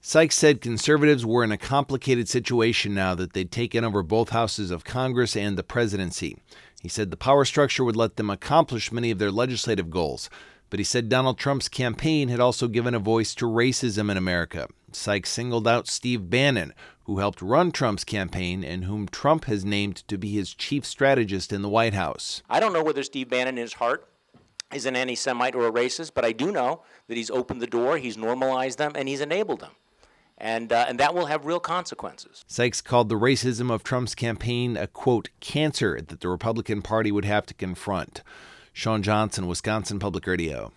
Sykes said conservatives were in a complicated situation now that they'd taken over both houses of Congress and the presidency. He said the power structure would let them accomplish many of their legislative goals. But he said Donald Trump's campaign had also given a voice to racism in America. Sykes singled out Steve Bannon, who helped run Trump's campaign and whom Trump has named to be his chief strategist in the White House. I don't know whether Steve Bannon in his heart is an anti-Semite or a racist, but I do know that he's opened the door, he's normalized them, and he's enabled them. And that will have real consequences. Sykes called the racism of Trump's campaign a, quote, cancer that the Republican Party would have to confront. Sean Johnson, Wisconsin Public Radio.